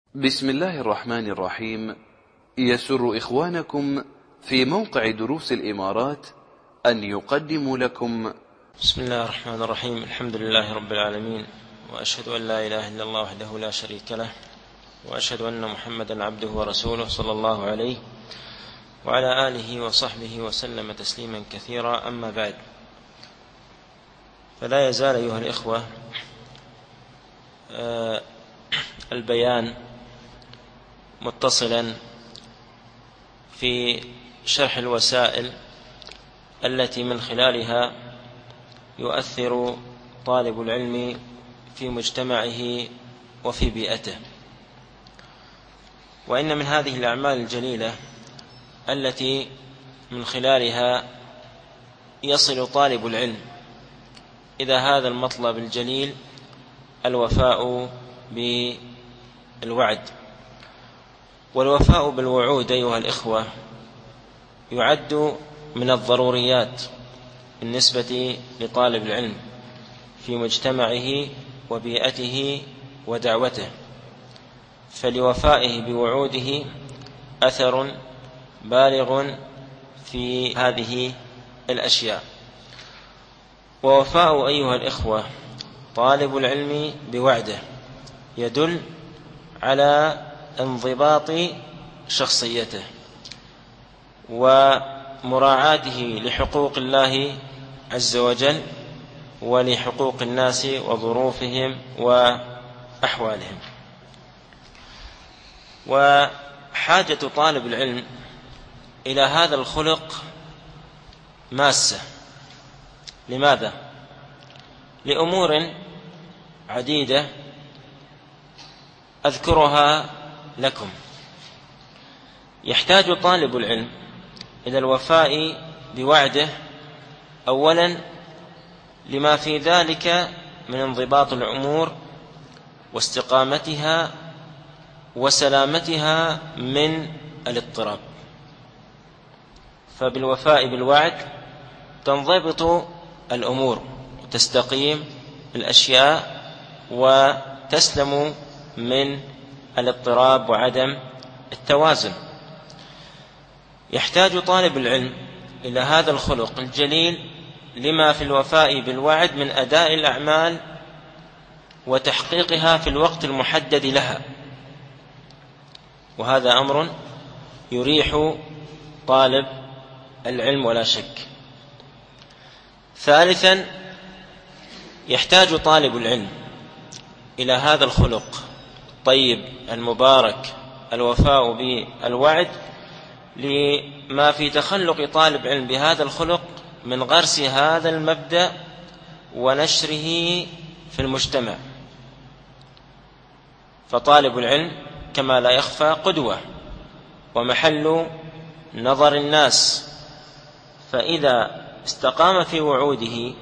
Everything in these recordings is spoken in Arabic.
بسم الله الرحمن الرحيم. يسر إخوانكم في موقع دروس الإمارات أن يقدموا لكم بسم الله الرحمن الرحيم. الحمد لله رب العالمين، وأشهد أن لا إله إلا الله وحده لا شريك له، وأشهد أن محمدا عبده ورسوله صلى الله عليه وعلى آله وصحبه وسلم تسليما كثيرا. أما بعد، فلا يزال أيها الإخوة البيان متصلا في شرح الوسائل التي من خلالها يؤثر طالب العلم في مجتمعه وفي بيئته. وإن من هذه الأعمال الجليلة التي من خلالها يصل طالب العلم إلى هذا المطلب الجليل الوفاء بالوعد. والوفاء بالوعود أيها الإخوة يعد من الضروريات بالنسبة لطالب العلم في مجتمعه وبيئته ودعوته، فلوفائه بوعوده أثر بالغ في هذه الأشياء. ووفاء أيها الإخوة طالب العلم بوعده يدل على انضباط شخصيته ومراعاته لحقوق الله عز وجل ولحقوق الناس وظروفهم وأحوالهم. وحاجة طالب العلم إلى هذا الخلق ماسة. لماذا؟ لأمور عديدة أذكرها لكم. يحتاج طالب العلم إلى الوفاء بوعده أولا لما في ذلك من انضباط الأمور واستقامتها وسلامتها من الاضطراب. فبالوفاء بالوعد تنضبط الأمور وتستقيم الأشياء وتسلم من الاضطراب وعدم التوازن. يحتاج طالب العلم إلى هذا الخلق الجليل لما في الوفاء بالوعد من أداء الأعمال وتحقيقها في الوقت المحدد لها، وهذا أمر يريح طالب العلم ولا شك. ثالثا، يحتاج طالب العلم إلى هذا الخلق الطيب المبارك الوفاء بالوعد لما في تخلق طالب علم بهذا الخلق من غرس هذا المبدأ ونشره في المجتمع. فطالب العلم كما لا يخفى قدوة ومحل نظر الناس، فإذا استقام في وعوده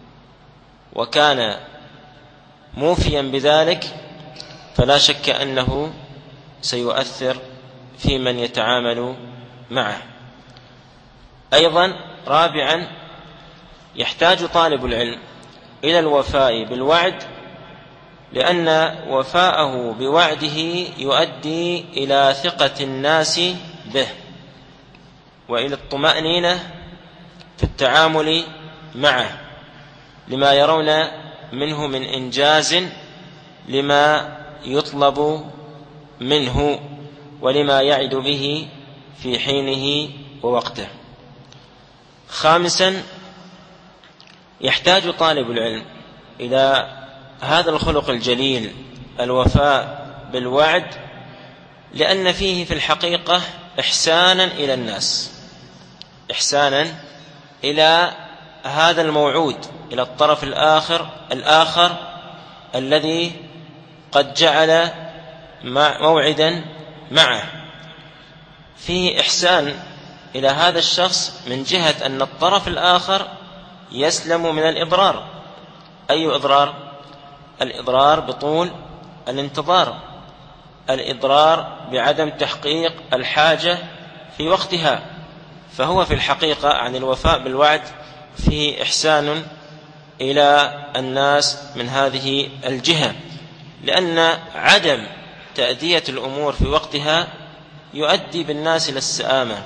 وكان موفيا بذلك فلا شك أنه سيؤثر في من يتعامل معه. أيضا رابعا، يحتاج طالب العلم إلى الوفاء بالوعد لأن وفاءه بوعده يؤدي إلى ثقة الناس به وإلى الطمأنينة في التعامل معه لما يرون منه من إنجاز لما يطلب منه ولما يعد به في حينه ووقته. خامسا، يحتاج طالب العلم إلى هذا الخلق الجليل الوفاء بالوعد لأن فيه في الحقيقة إحسانا إلى الناس، إحسانا إلى هذا الموعود، إلى الطرف الآخر الذي قد جعل موعدا معه. فيه إحسان إلى هذا الشخص من جهة أن الطرف الآخر يسلم من الإضرار. أي إضرار؟ الإضرار بطول الانتظار، الإضرار بعدم تحقيق الحاجة في وقتها. فهو في الحقيقة عن الوفاء بالوعد فيه إحسان إلى الناس من هذه الجهة، لأن عدم تأدية الأمور في وقتها يؤدي بالناس إلى السآمة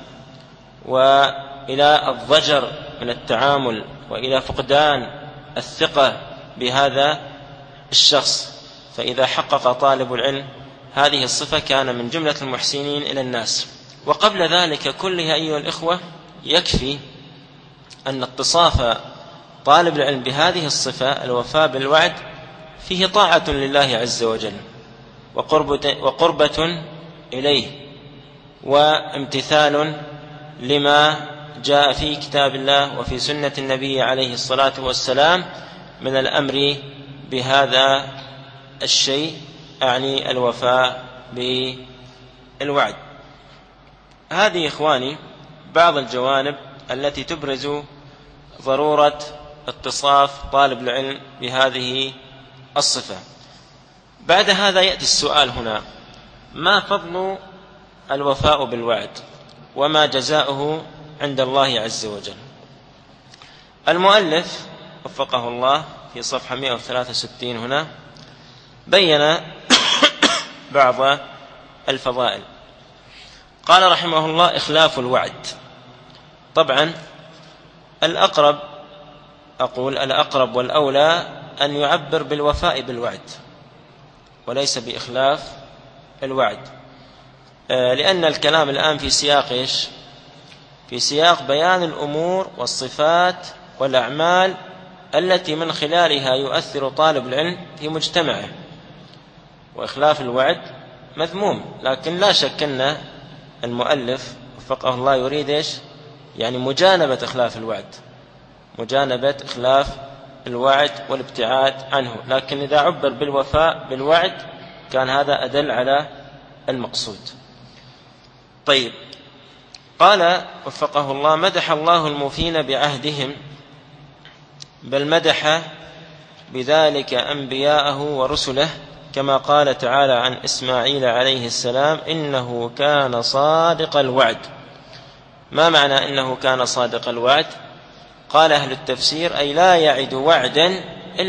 وإلى الضجر من التعامل وإلى فقدان الثقة بهذا الشخص. فإذا حقق طالب العلم هذه الصفة كان من جملة المحسنين إلى الناس. وقبل ذلك كله أيها الإخوة يكفي أن اتصاف طالب العلم بهذه الصفة الوفاء بالوعد فيه طاعة لله عز وجل وقربة إليه وامتثال لما جاء في كتاب الله وفي سنة النبي عليه الصلاة والسلام من الأمر بهذا الشيء، أعني الوفاء بالوعد. هذه إخواني بعض الجوانب التي تبرز ضرورة اتصاف طالب العلم بهذه الصفة. بعد هذا يأتي السؤال هنا: ما فضل الوفاء بالوعد وما جزاؤه عند الله عز وجل؟ المؤلف وفقه الله في صفحة 163 هنا بين بعض الفضائل. قال رحمه الله: إخلاف الوعد. طبعا الأقرب والأولى أن يعبر بالوفاء بالوعد وليس بإخلاف الوعد، لأن الكلام الآن في سياق إيش؟ في سياق بيان الأمور والصفات والأعمال التي من خلالها يؤثر طالب العلم في مجتمعه. وإخلاف الوعد مذموم، لكن لا شك أن المؤلف وفقه الله يريد إيش؟ يعني مجانبة إخلاف الوعد والابتعاد عنه، لكن إذا عبر بالوفاء بالوعد كان هذا أدل على المقصود. طيب، قال وفقه الله: مدح الله الموفين بعهدهم، بل مدح بذلك أنبياءه ورسله، كما قال تعالى عن إسماعيل عليه السلام: إنه كان صادق الوعد. ما معنى إنه كان صادق الوعد؟ قال أهل التفسير: أي لا يعد وعدا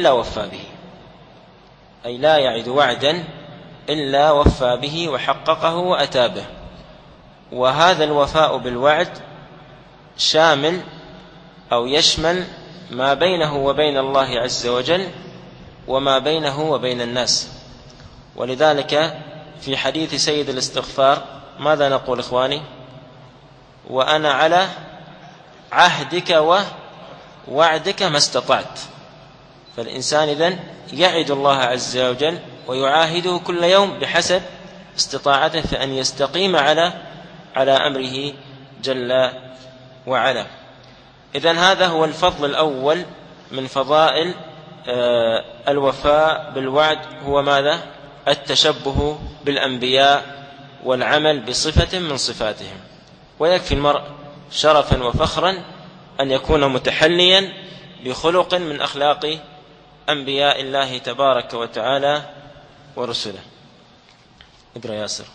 إلا وفى به وحققه وأتى به. وهذا الوفاء بالوعد شامل أو يشمل ما بينه وبين الله عز وجل وما بينه وبين الناس. ولذلك في حديث سيد الاستغفار ماذا نقول إخواني؟ وأنا على عهدك ووعدك ما استطعت. فالإنسان إذن يعد الله عز وجل ويعاهده كل يوم بحسب استطاعته، فأن يستقيم على أمره جل وعلا. إذن هذا هو الفضل الأول من فضائل الوفاء بالوعد، هو ماذا؟ التشبه بالأنبياء والعمل بصفة من صفاتهم. ويكفي المرء شرفا وفخرا أن يكون متحليا بخلق من أخلاق أنبياء الله تبارك وتعالى ورسله. اقرأ ياسر.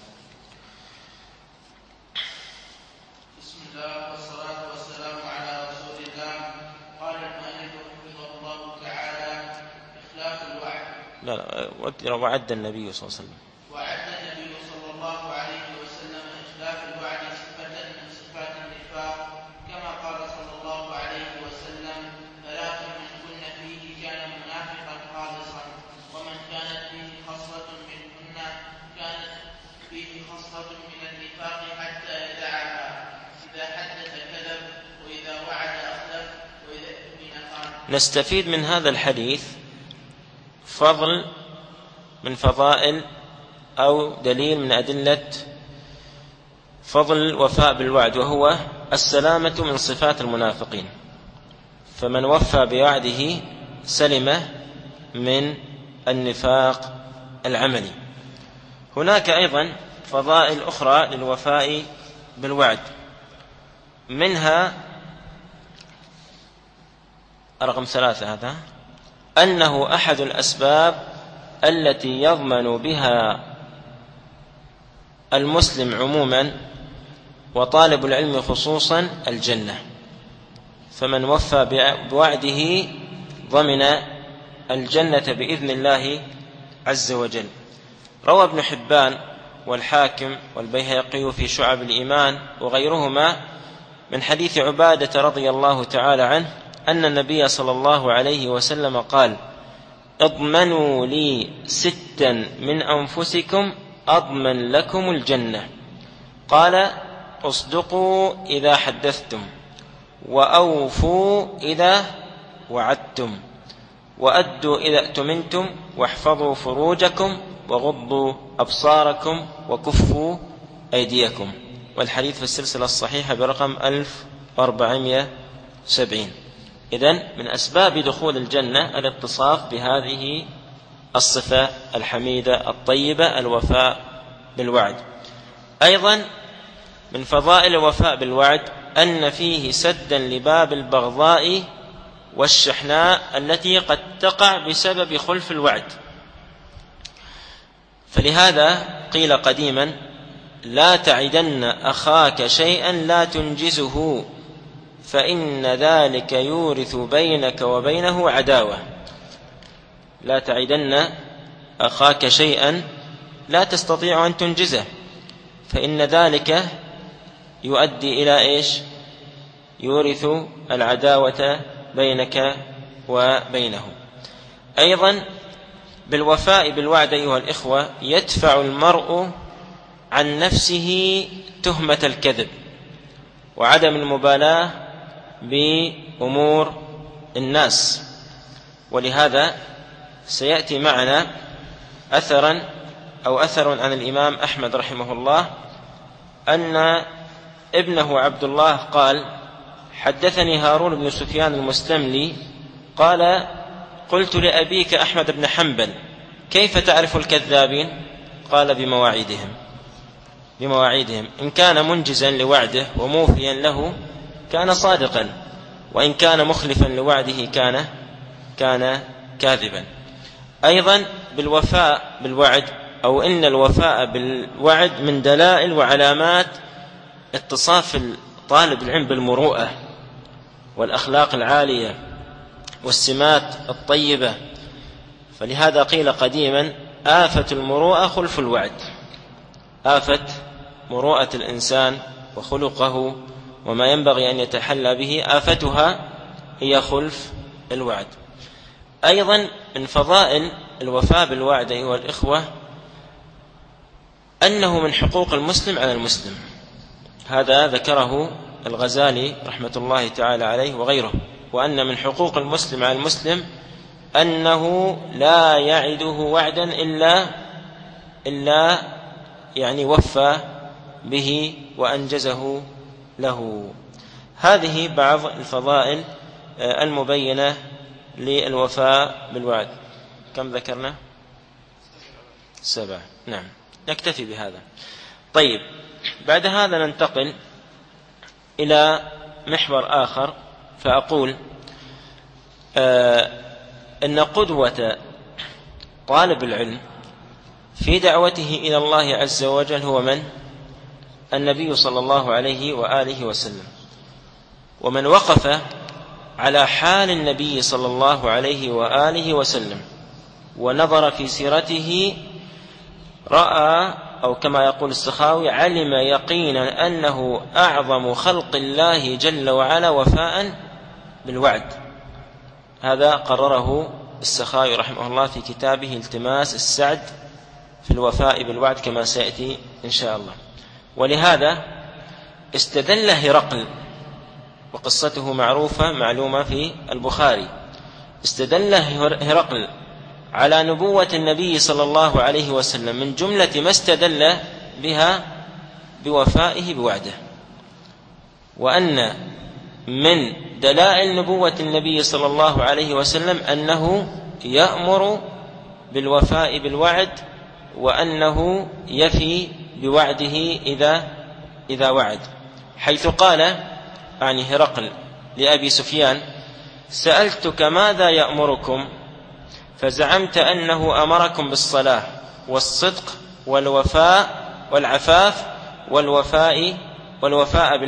بسم الله والصلاة والسلام على رسول الله. قال المؤلف رحمه الله تعالى: إخلاف الوعد. وعد النبي صلى الله عليه وسلم. وعد النبي صلى الله عليه وسلم إخلاف الوعد صفة من صفات النفاق، كما قال صلى الله عليه وسلم: ثلاث من كن فيه كان منافقا خالصا، ومن كانت فيه خصلة منهن كانت فيه خصلة من النفاق حتى يدعها: إذا حدث كذب، وإذا وعد أخلف، وإذا اؤتمن خان. نستفيد من هذا الحديث فضل من فضائل أو دليل من أدلة فضل الوفاء بالوعد، وهو السلامة من صفات المنافقين. فمن وفى بوعده سلم من النفاق العملي. هناك أيضا فضائل أخرى للوفاء بالوعد، منها رقم 3 هذا: أنه أحد الأسباب التي يضمن بها المسلم عموما وطالب العلم خصوصا الجنة. فمن وفى بوعده ضمن الجنة بإذن الله عز وجل. روى ابن حبان والحاكم والبيهقي في شعب الإيمان وغيرهما من حديث عبادة رضي الله تعالى عنه أن النبي صلى الله عليه وسلم قال: اضمنوا لي 6 من أنفسكم أضمن لكم الجنة. قال: اصدقوا إذا حدثتم، وأوفوا إذا وعدتم، وأدوا إذا اؤتمنتم، واحفظوا فروجكم، وغضوا أبصاركم، وكفوا أيديكم. والحديث في السلسلة الصحيحة برقم 1470. إذن من أسباب دخول الجنة الاتصاف بهذه الصفة الحميدة الطيبة، الوفاء بالوعد. أيضا من فضائل الوفاء بالوعد أن فيه سدا لباب البغضاء والشحناء التي قد تقع بسبب خلف الوعد. فلهذا قيل قديما: لا تعدن أخاك شيئا لا تنجزه، فإن ذلك يورث بينك وبينه عداوة. لا تعدن أخاك شيئا لا تستطيع أن تنجزه، فإن ذلك يؤدي إلى إيش؟ يورث العداوة بينك وبينه. أيضا بالوفاء بالوعد أيها الإخوة يدفع المرء عن نفسه تهمة الكذب وعدم المبالاة بأمور الناس. ولهذا سيأتي معنا أثر عن الإمام أحمد رحمه الله أن ابنه عبد الله قال: حدثني هارون بن سفيان المستملي قال: قلت لأبيك أحمد بن حنبل: كيف تعرف الكذابين؟ قال: بمواعيدهم، إن كان منجزا لوعده وموفيا له كان صادقا، وإن كان مخلفا لوعده كان كاذبا. أيضا بالوفاء بالوعد، أو إن الوفاء بالوعد من دلائل وعلامات اتصاف طالب العلم بالمروءة والأخلاق العالية والسمات الطيبة. فلهذا قيل قديما: آفة المروءة خلف الوعد. آفة مروءة الإنسان وخلقه وما ينبغي أن يتحلى به آفتها هي خلف الوعد. أيضا من فضائل الوفاء بالوعد أيها الإخوة أنه من حقوق المسلم على المسلم. هذا ذكره الغزالي رحمة الله تعالى عليه وغيره، وأن من حقوق المسلم على المسلم أنه لا يعده وعدا إلا يعني وفى به وأنجزه له. هذه بعض الفضائل المبينة للوفاء بالوعد. كم ذكرنا؟ 7. نعم، نكتفي بهذا. طيب، بعد هذا ننتقل إلى محور آخر، فأقول أن قدوة طالب العلم في دعوته إلى الله عز وجل هو من؟ النبي صلى الله عليه وآله وسلم. ومن وقف على حال النبي صلى الله عليه وآله وسلم ونظر في سيرته رأى، أو كما يقول السخاوي: علم يقينا أنه أعظم خلق الله جل وعلا وفاء بالوعد. هذا قرره السخاوي رحمه الله في كتابه التماس السعد في الوفاء بالوعد كما سيأتي إن شاء الله. ولهذا استدل هرقل، وقصته معروفة معلومة في البخاري، استدل هرقل على نبوة النبي صلى الله عليه وسلم من جملة ما استدل بها بوفائه بوعده، وأن من دلائل نبوة النبي صلى الله عليه وسلم أنه يأمر بالوفاء بالوعد، وأنه يفي بوعده إذا وعد، حيث قال عن هرقل لأبي سفيان: سألتك ماذا يأمركم؟ فزعمت أنه أمركم بالصلاة والصدق والوفاء والعفاف والوفاء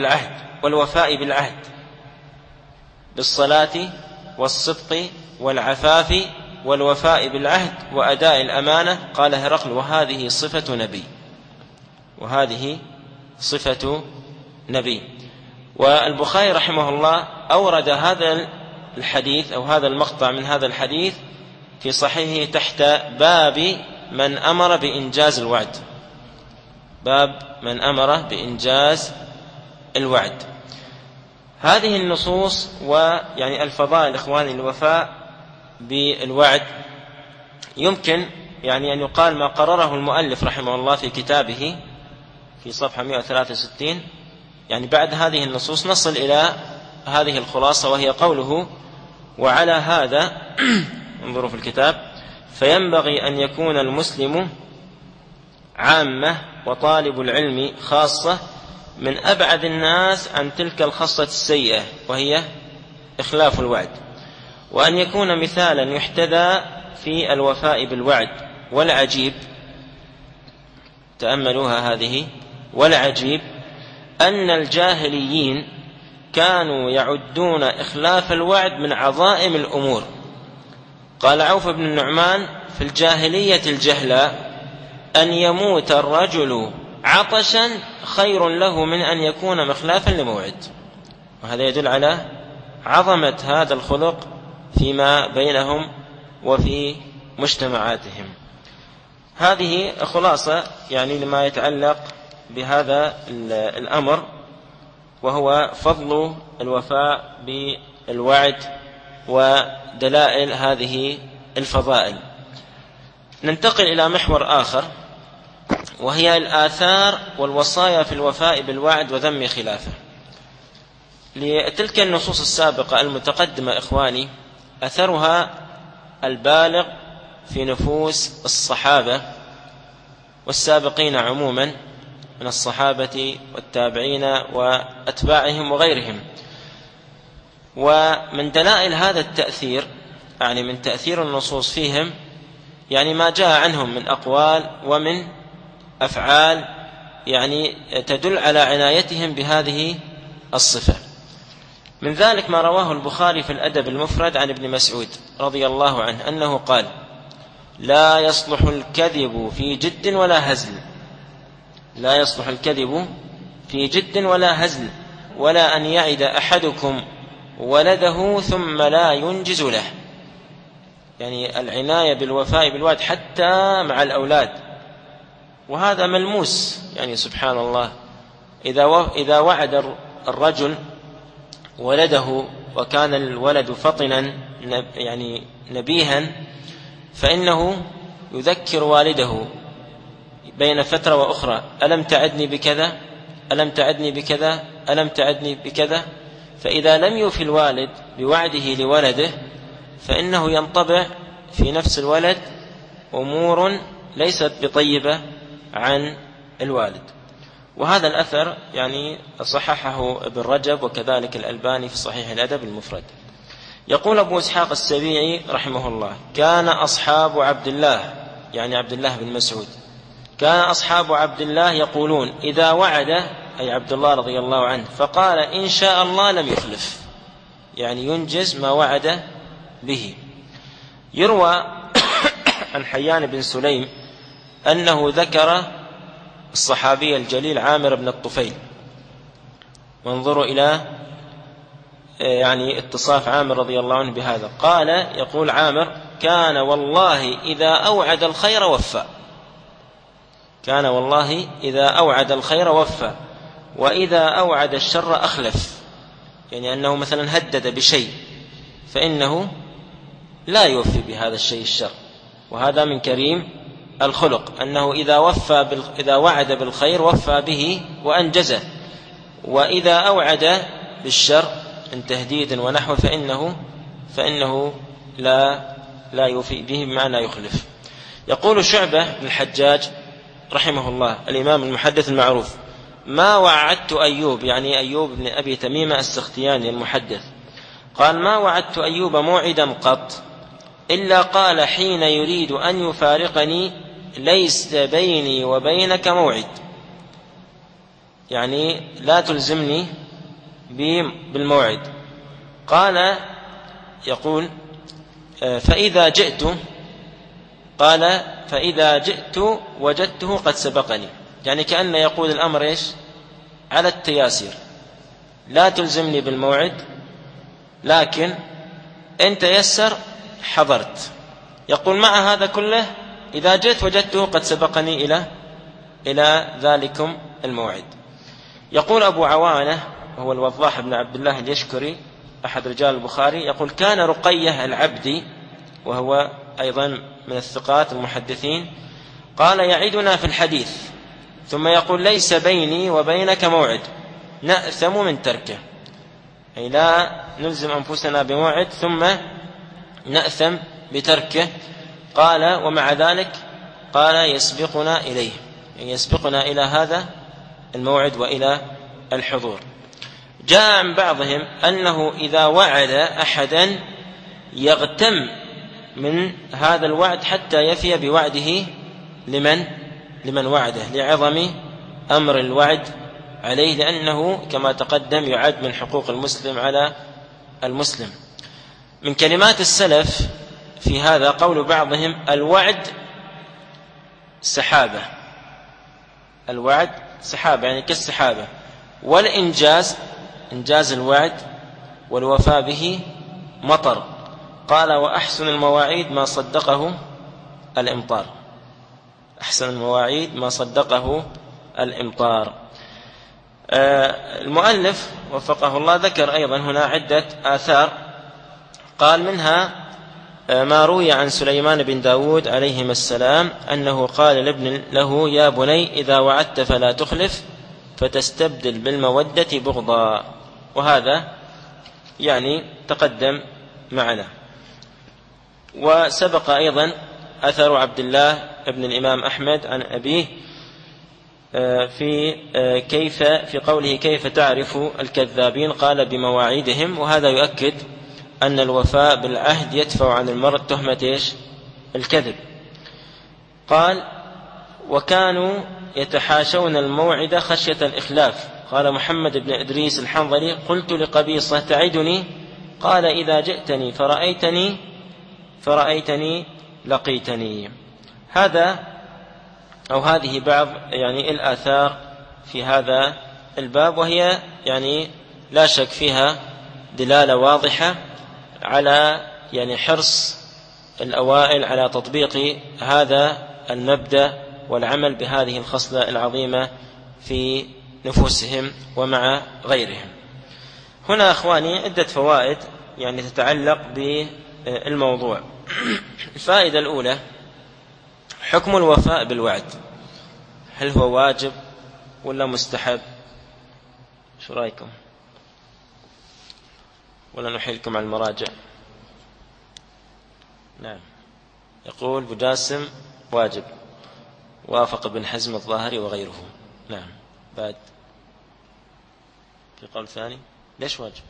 بالعهد، بالصلاة والصدق والعفاف والوفاء بالعهد وأداء الأمانة. قال هرقل: وهذه صفة نبي، وهذه صفة نبي. والبخاري رحمه الله أورد هذا الحديث أو هذا المقطع من هذا الحديث في صحيحه تحت باب من أمر بإنجاز الوعد، باب من أمر بإنجاز الوعد. هذه النصوص ويعني الفضائل إخواني الوفاء بالوعد يمكن يعني أن يقال ما قرره المؤلف رحمه الله في كتابه في صفحة 163. يعني بعد هذه النصوص نصل إلى هذه الخلاصة، وهي قوله: وعلى هذا انظروا في الكتاب: فينبغي أن يكون المسلم عامة وطالب العلم خاصة من أبعد الناس عن تلك الخصلة السيئة وهي إخلاف الوعد، وأن يكون مثالا يحتذى في الوفاء بالوعد. والعجيب، تأملوها هذه، والعجيب أن الجاهليين كانوا يعدون إخلاف الوعد من عظائم الأمور. قال عوف بن النعمان: في الجاهلية الجهلاء أن يموت الرجل عطشا خير له من أن يكون مخلافا لموعد. وهذا يدل على عظمة هذا الخلق فيما بينهم وفي مجتمعاتهم. هذه خلاصة يعني لما يتعلق بهذا الأمر، وهو فضل الوفاء بالوعد ودلائل هذه الفضائل. ننتقل إلى محور آخر، وهي الآثار والوصايا في الوفاء بالوعد وذم خلافه. لتلك النصوص السابقة المتقدمة إخواني أثرها البالغ في نفوس الصحابة والسابقين عموما من الصحابة والتابعين وأتباعهم وغيرهم. ومن دلائل هذا التأثير يعني من تأثير النصوص فيهم يعني ما جاء عنهم من أقوال ومن أفعال يعني تدل على عنايتهم بهذه الصفة. من ذلك ما رواه البخاري في الأدب المفرد عن ابن مسعود رضي الله عنه أنه قال: لا يصلح الكذب في جد ولا هزل، لا يصلح الكذب في جد ولا هزل، ولا أن يعد أحدكم ولده ثم لا ينجز له. يعني العناية بالوفاء بالوعد حتى مع الأولاد، وهذا ملموس. يعني سبحان الله، إذا وعد الرجل ولده وكان الولد فطنا يعني نبيها، فإنه يذكر والده بين فترة وأخرى: ألم تعدني بكذا، ألم تعدني بكذا، ألم تعدني بكذا. فإذا لم يوفي الوالد بوعده لولده فإنه ينطبع في نفس الولد أمور ليست بطيبة عن الوالد. وهذا الأثر يعني صححه ابن رجب وكذلك الألباني في صحيح الأدب المفرد. يقول أبو إسحاق السبيعي رحمه الله: كان أصحاب عبد الله يعني عبد الله بن مسعود كان أصحاب عبد الله يقولون إذا وعد أي عبد الله رضي الله عنه فقال إن شاء الله لم يخلف، يعني ينجز ما وعد به. يروى عن حيان بن سليم أنه ذكر الصحابي الجليل عامر بن الطفيل، وانظروا إلى يعني اتصاف عامر رضي الله عنه بهذا. قال يقول عامر: كان والله إذا أوعد الخير وفى، كان والله إذا أوعد الخير وفى، وإذا أوعد الشر أخلف. يعني أنه مثلا هدد بشيء فإنه لا يوفي بهذا الشيء الشر. وهذا من كريم الخلق أنه إذا وعد بالخير وفى به وأنجزه، وإذا أوعد بالشر من تهديد ونحو فإنه لا يوفي به بمعنى يخلف. يقول شعبة بن الحجاج رحمه الله الإمام المحدث المعروف: ما وعدت أيوب، يعني أيوب بن أبي تميمة السختياني المحدث، قال: ما وعدت أيوب موعدا قط إلا قال حين يريد أن يفارقني: ليس بيني وبينك موعد، يعني لا تلزمني بالموعد. قال يقول فإذا جئت، قال فإذا جئت وجدته قد سبقني، يعني كأن يقول الأمر إيش؟ على التياسير، لا تلزمني بالموعد، لكن إن تيسر حضرت. يقول مع هذا كله إذا جئت وجدته قد سبقني إلى ذلكم الموعد. يقول أبو عوانة وهو الوضاح بن عبد الله اليشكري أحد رجال البخاري، يقول كان رقية العبدي وهو أيضا من الثقات المحدثين، قال يعيدنا في الحديث ثم يقول ليس بيني وبينك موعد نأثم من تركه، أي لا نلزم أنفسنا بموعد ثم نأثم بتركه. قال ومع ذلك قال يسبقنا إليه، يعني يسبقنا إلى هذا الموعد وإلى الحضور. جاء عن بعضهم أنه إذا وعد أحدا يغتم من هذا الوعد حتى يفي بوعده لمن وعده، لعظم أمر الوعد عليه، لأنه كما تقدم يعد من حقوق المسلم على المسلم. من كلمات السلف في هذا قول بعضهم الوعد سحابة، الوعد سحابة يعني كالسحابة، والإنجاز إنجاز الوعد والوفاء به مطر. قال وأحسن المواعيد ما صدقه الإمطار، أحسن المواعيد ما صدقه الإمطار. المؤلف وفقه الله ذكر أيضا هنا عدة آثار، قال منها ما روي عن سليمان بن داود عليهما السلام أنه قال لابن له يا بني إذا وعدت فلا تخلف فتستبدل بالمودة بغضا، وهذا يعني تقدم معنا. وسبق أيضا أثر عبد الله ابن الإمام أحمد عن أبيه في قوله كيف تعرف الكذابين، قال بمواعيدهم، وهذا يؤكد أن الوفاء بالعهد يدفع عن المرء تهمة الكذب. قال وكانوا يتحاشون الموعد خشية الإخلاف. قال محمد بن إدريس الحنظلي قلت لقبيصة تعدني؟ قال إذا جئتني فرأيتني لقيتني. هذا أو هذه بعض يعني الآثار في هذا الباب، وهي يعني لا شك فيها دلالة واضحة على يعني حرص الأوائل على تطبيق هذا المبدأ والعمل بهذه الخصلة العظيمة في نفوسهم ومع غيرهم. هنا أخواني عدة فوائد يعني تتعلق بالموضوع. الفائدة الأولى حكم الوفاء بالوعد، هل هو واجب ولا مستحب؟ شو رأيكم؟ ولا نحيلكم على المراجع؟ نعم، يقول بجاسم واجب، وافق ابن حزم الظاهري وغيره. نعم، بعد في قول ثاني ليش واجب؟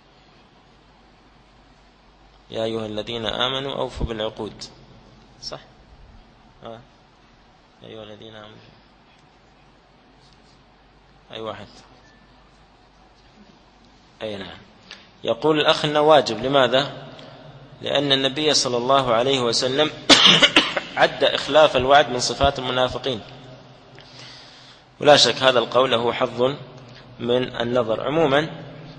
يا أيها الذين آمنوا أوفوا بالعقود، صح؟ يا أيها الذين آمنوا، أي واحد؟ أي نعم. يقول الأخ إنه واجب، لماذا؟ لأن النبي صلى الله عليه وسلم عد إخلاف الوعد من صفات المنافقين، ولا شك هذا القول له حظ من النظر. عموما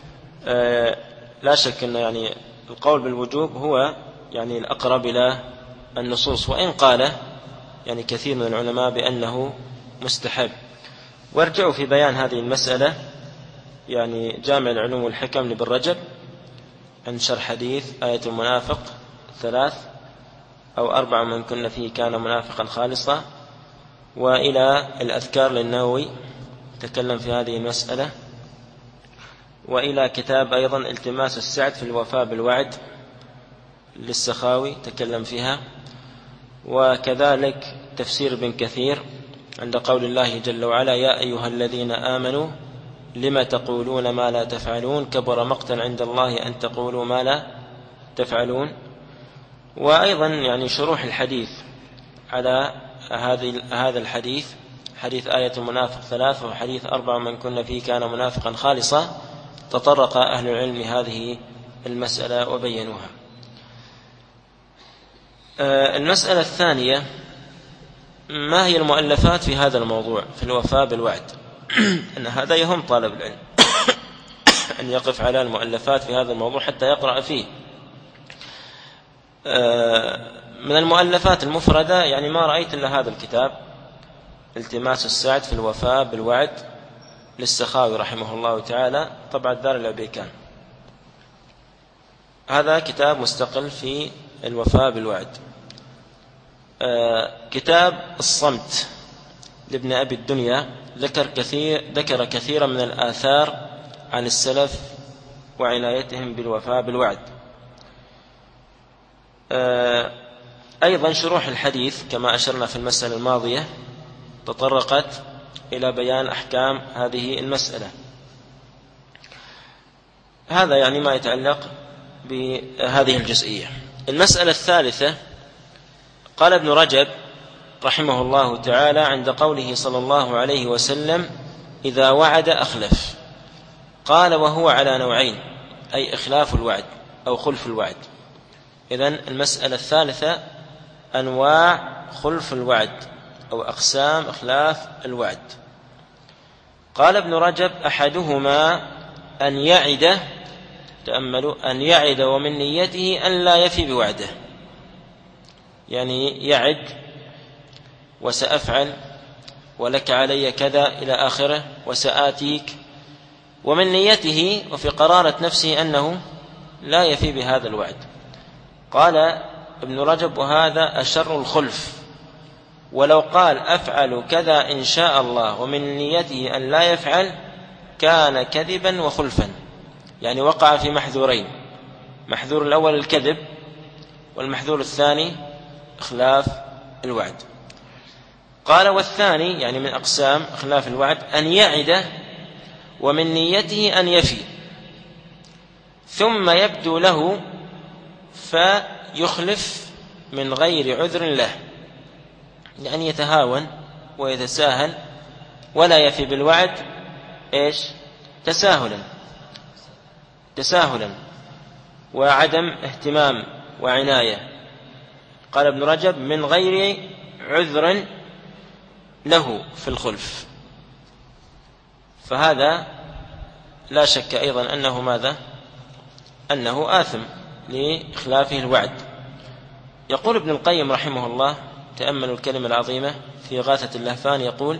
لا شك أن يعني القول بالوجوب هو يعني الأقرب إلى النصوص، وإن قال يعني كثير من العلماء بأنه مستحب. وارجعوا في بيان هذه المسألة يعني جامع العلوم والحكم لابن رجب عن شرح حديث آية المنافق 3 أو 4 من كن فيه كان منافقا خالصا، وإلى الأذكار للنووي تكلم في هذه المسألة، وإلى كتاب أيضا التماس السعد في الوفاء بالوعد للسخاوي تكلم فيها، وكذلك تفسير ابن كثير عند قول الله جل وعلا يا أيها الذين آمنوا لما تقولون ما لا تفعلون كبر مقتا عند الله أن تقولوا ما لا تفعلون. وأيضا يعني شروح الحديث على هذا الحديث، حديث آية المنافق 3 وحديث 4 من كن فيه كان منافقا خالصا، تطرق أهل العلم هذه المسألة وبينوها. المسألة الثانية: ما هي المؤلفات في هذا الموضوع في الوفاء بالوعد؟ أن هذا يهم طالب العلم أن يقف على المؤلفات في هذا الموضوع حتى يقرأ فيه. من المؤلفات المفردة يعني ما رأيت إلا هذا الكتاب، التماس السعد في الوفاء بالوعد للسخاوي رحمه الله تعالى، طبعة دار العبيكان. هذا كتاب مستقل في الوفاء بالوعد. كتاب الصمت لابن أبي الدنيا ذكر كثيرا من الآثار عن السلف وعنايتهم بالوفاء بالوعد. أيضا شروح الحديث كما أشرنا في المسألة الماضية تطرقت إلى بيان أحكام هذه المسألة. هذا يعني ما يتعلق بهذه الجزئية. المسألة الثالثة: قال ابن رجب رحمه الله تعالى عند قوله صلى الله عليه وسلم: إذا وعد أخلف. قال: وهو على نوعين، أي إخلاف الوعد أو خلف الوعد. إذن المسألة الثالثة أنواع خلف الوعد أو أقسام إخلاف الوعد. قال ابن رجب: أحدهما أن يعد، تأملوا، أن يعد ومن نيته أن لا يفي بوعده، يعني يعد وسأفعل ولك علي كذا إلى آخره وسآتيك، ومن نيته وفي قرارة نفسه أنه لا يفي بهذا الوعد. قال ابن رجب: وهذا أشر الخلف، ولو قال أفعل كذا إن شاء الله ومن نيته أن لا يفعل كان كذبا وخلفا، يعني وقع في محذورين: محذور الأول الكذب، والمحذور الثاني إخلاف الوعد. قال: والثاني يعني من أقسام إخلاف الوعد أن يعد ومن نيته أن يفي ثم يبدو له فيخلف من غير عذر له، يعني يتهاون ويتساهل ولا يفي بالوعد، إيش؟ تساهلا وعدم اهتمام وعناية. قال ابن رجب: من غير عذر له في الخلف. فهذا لا شك أيضا أنه ماذا؟ أنه آثم لإخلافه الوعد. يقول ابن القيم رحمه الله، تأملوا الكلمة العظيمة في غاثة اللهفان، يقول: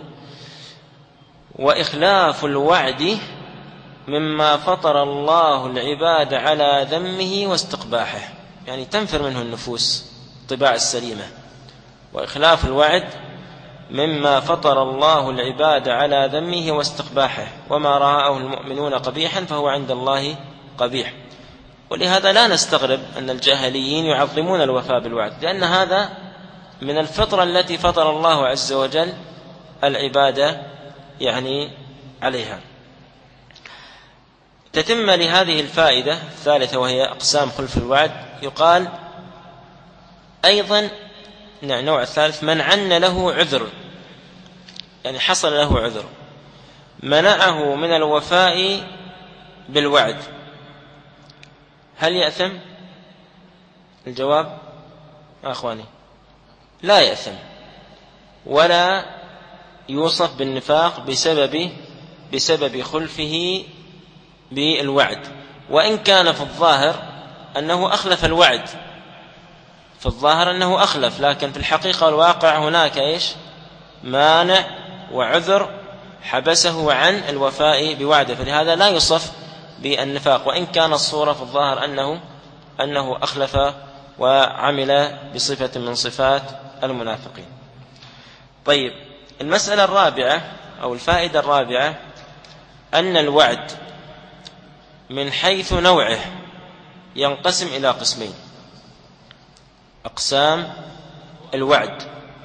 وإخلاف الوعد مما فطر الله العباد على ذمه واستقباحه، يعني تنفر منه النفوس الطباع السليمة. وإخلاف الوعد مما فطر الله العباد على ذمه واستقباحه، وما رآه المؤمنون قبيحا فهو عند الله قبيح. ولهذا لا نستغرب أن الجاهليين يعظمون الوفاء بالوعد، لأن هذا من الفطرة التي فطر الله عز وجل العبادة يعني عليها. تتم لهذه الفائدة الثالثة وهي أقسام خلف الوعد. يقال أيضا النوع الثالث: من عن له عذر، يعني حصل له عذر منعه من الوفاء بالوعد، هل يأثم؟ الجواب أخواني: لا يأثم، ولا يوصف بالنفاق بسبب خلفه بالوعد، وإن كان في الظاهر أنه أخلف الوعد، في الظاهر أنه أخلف، لكن في الحقيقة والواقع هناك إيش؟ مانع وعذر حبسه عن الوفاء بوعده، فلهذا لا يوصف بالنفاق، وإن كان الصورة في الظاهر أنه أخلف وعمل بصفة من صفات المنافقين. طيب، المسألة الرابعة أو الفائدة الرابعة أن الوعد من حيث نوعه ينقسم إلى قسمين: أقسام الوعد.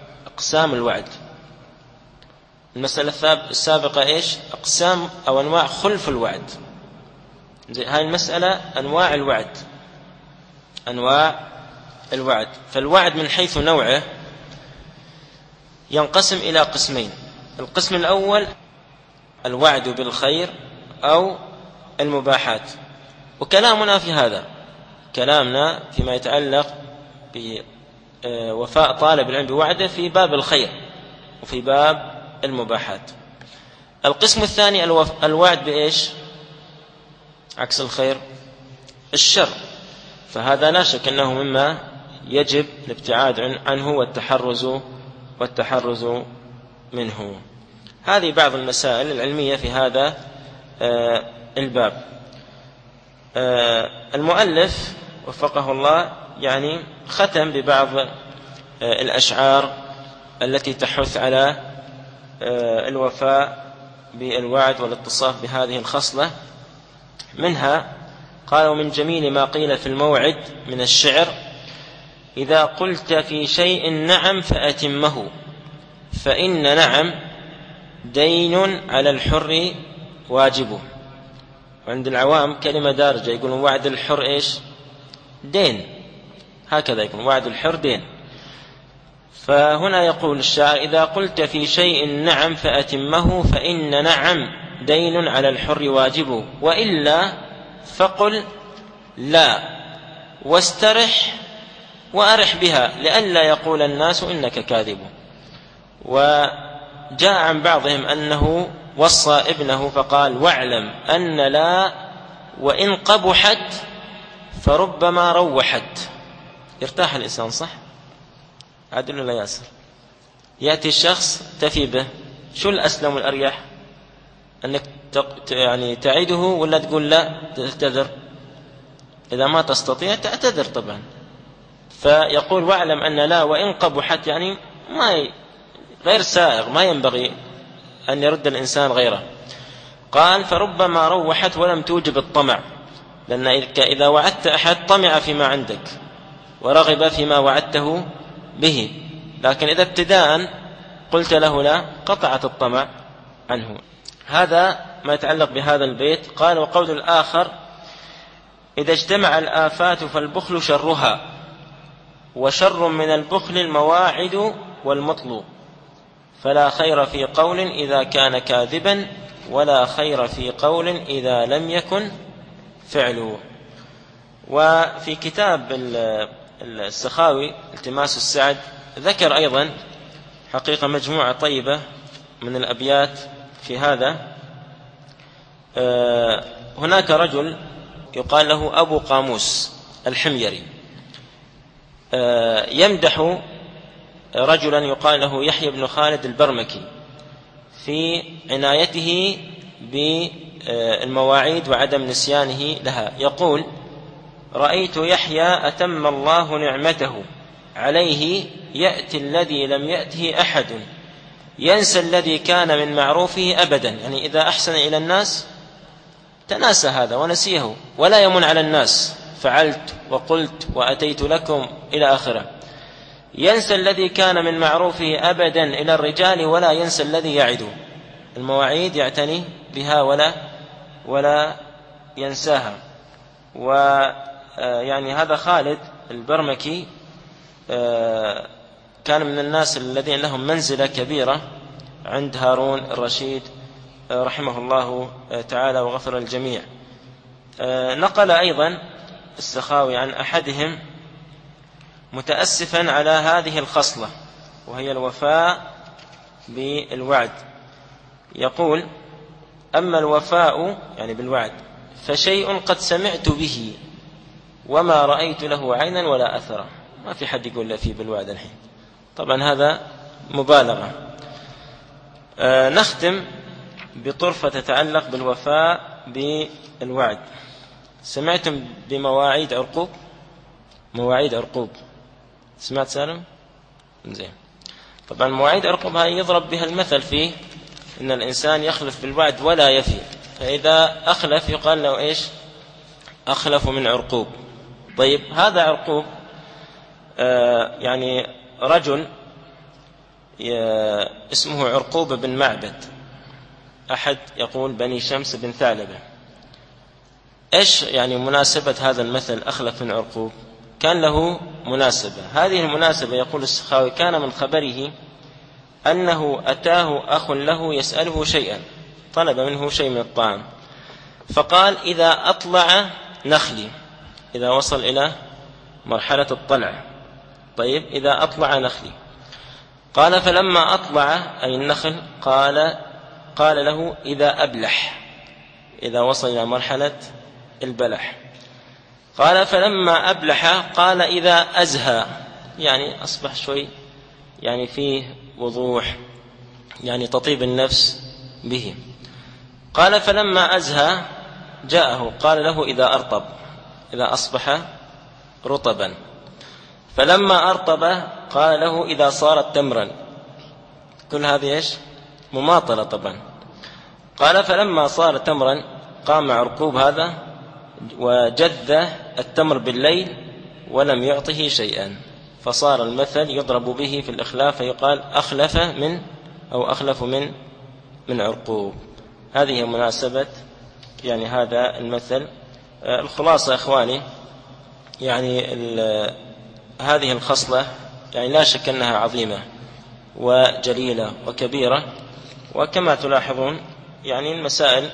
المسألة السابقة إيش؟ أقسام أو أنواع خلف الوعد. هاي المسألة أنواع الوعد. فالوعد من حيث نوعه ينقسم إلى قسمين: القسم الأول الوعد بالخير أو المباحات. وكلامنا في هذا، كلامنا فيما يتعلق وفاء طالب العلم بوعده في باب الخير وفي باب المباحات. القسم الثاني الوعد بإيش؟ عكس الخير الشر، فهذا لا شك أنه مما يجب الابتعاد عنه والتحرز منه. هذه بعض المسائل العلمية في هذا الباب. المؤلف وفقه الله يعني ختم ببعض الأشعار التي تحث على الوفاء بالوعد والاتصاف بهذه الخصلة. منها قال: ومن جميل ما قيل في الموعد من الشعر: إذا قلت في شيء نعم فأتمه، فإن نعم دين على الحر واجبه. وعند العوام كلمة دارجة، يقولون وعد الحر إيش؟ دين، هكذا يكون وعد الحر دين. فهنا يقول الشاعر: إذا قلت في شيء نعم فأتمه، فإن نعم دين على الحر واجبه، وإلا فقل لا واسترح وأرح بها لئلا يقول الناس إنك كاذب. وجاء عن بعضهم أنه وصى ابنه فقال: واعلم أن لا وإن قبحت فربما روحت. يرتاح الإنسان، صح؟ عدل ولا ياسر؟ يأتي الشخص تفي به، شو الأسلم والأريح؟ أنك يعني تعيده ولا تقول لا تعتذر؟ إذا ما تستطيع تعتذر طبعا. فيقول: واعلم أن لا وإن قبحت، يعني غير سائغ، ما ينبغي أن يرد الإنسان غيره. قال: فربما روحت ولم توجب الطمع، لأن إذا وعدت أحد طمع فيما عندك ورغب فيما وعدته به، لكن إذا ابتداء قلت له لا قطعت الطمع عنه. هذا ما يتعلق بهذا البيت. قال: وقول الآخر: إذا اجتمع الآفات فالبخل شرها، وشر من البخل المواعد والمطلوب، فلا خير في قول إذا كان كاذبا، ولا خير في قول إذا لم يكن فعله. وفي كتاب السخاوي التماس السعد ذكر أيضا حقيقة مجموعة طيبة من الأبيات في هذا. هناك رجل يقال له أبو قاموس الحميري يمدح رجلا يقال له يحيى بن خالد البرمكي في عنايته بالمواعيد وعدم نسيانه لها. يقول: رأيت يحيى أتم الله نعمته عليه، يأتي الذي لم يأته أحد، ينسى الذي كان من معروفه أبدا. يعني إذا أحسن إلى الناس تناسى هذا ونسيه، ولا يمن على الناس، فعلت وقلت وأتيت لكم إلى آخره. ينسى الذي كان من معروفه أبدا إلى الرجال، ولا ينسى الذي يعد. المواعيد يعتني بها ولا ينساها. ويعني هذا خالد البرمكي كان من الناس الذين لهم منزلة كبيرة عند هارون الرشيد رحمه الله تعالى وغفر الجميع. نقل أيضا السخاوي عن أحدهم متأسفا على هذه الخصلة، وهي الوفاء بالوعد. يقول: أما الوفاء يعني بالوعد فشيء قد سمعت به وما رأيت له عينا ولا أثرا. ما في حد يقول لا فيه بالوعد الحين، طبعا هذا مبالغة. نختم بطرفة تتعلق بالوفاء بالوعد. سمعتم بمواعيد عرقوب؟ مواعيد عرقوب سمعت سالم؟ زين. طبعا مواعيد عرقوب هاي يضرب بها المثل فيه إن الإنسان يخلف بالوعد ولا يفي، فإذا أخلف يقال له إيش؟ أخلف من عرقوب. طيب هذا عرقوب يعني رجل اسمه عرقوب بن معبد، أحد يقول بني شمس بن ثعلبة. إيش يعني مناسبة هذا المثل أخلف من عرقوب؟ كان له مناسبة. هذه المناسبة يقول السخاوي: كان من خبره أنه أتاه أخ له يسأله شيئا، طلب منه شيء من الطعام، فقال: إذا أطلع نخلي، إذا وصل إلى مرحلة الطلع طيب إذا أطلع نخلي. قال فلما أطلع أي النخل قال له إذا أبلح، إذا وصل إلى مرحلة البلح. قال فلما أبلح قال إذا أزهى، يعني أصبح شوي يعني فيه وضوح، يعني تطيب النفس به. قال فلما أزهى جاءه قال له إذا أرطب، إذا أصبح رطبا. فلما أرطب قال له إذا صارت تمرا. كل هذه إيش؟ مماطلة طبعا. قال فلما صار تمرا قام عرقوب هذا وجذ التمر بالليل ولم يعطه شيئا، فصار المثل يضرب به في الإخلاف، فيقال أخلف من عرقوب. هذه مناسبة يعني هذا المثل. الخلاصة إخواني، يعني هذه الخصلة يعني لا شك أنها عظيمة وجليلة وكبيرة، وكما تلاحظون يعني المسائل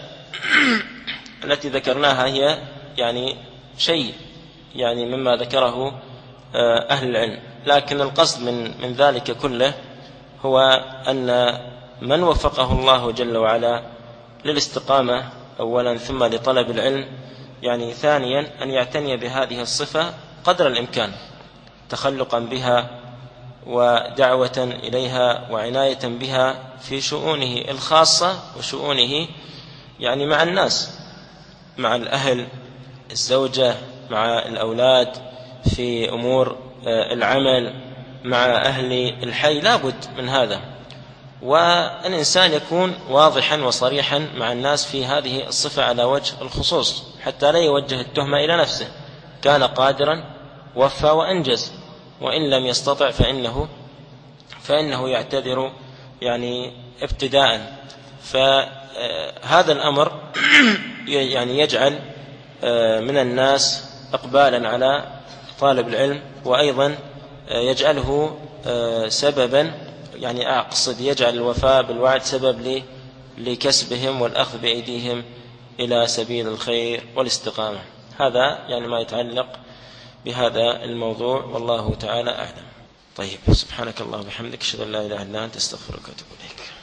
التي ذكرناها هي يعني شيء يعني مما ذكره أهل العلم، لكن القصد من ذلك كله هو أن من وفقه الله جل وعلا للاستقامة أولا، ثم لطلب العلم، يعني ثانيا أن يعتني بهذه الصفة قدر الإمكان، تخلقا بها ودعوة إليها وعناية بها في شؤونه الخاصة وشؤونه يعني مع الناس، مع الأهل، الزوجة، مع الأولاد، في أمور العمل، مع أهل الحي، لا بد من هذا. والإنسان يكون واضحا وصريحا مع الناس في هذه الصفة على وجه الخصوص، حتى لا يوجه التهمة إلى نفسه. كان قادرا وفى وأنجز، وإن لم يستطع فإنه يعتذر يعني ابتداء. فهذا الأمر يعني يجعل من الناس إقبالا على طالب العلم، وأيضا يجعله سببا، يعني أقصد يجعل الوفاء بالوعد سبب لكسبهم والأخذ بأيديهم إلى سبيل الخير والاستقامة. هذا يعني ما يتعلق بهذا الموضوع، والله تعالى أعلم. طيب، سبحانك اللهم وبحمدك، أشهد أن لا إله إلا أنت، أستغفرك وأتوب إليك.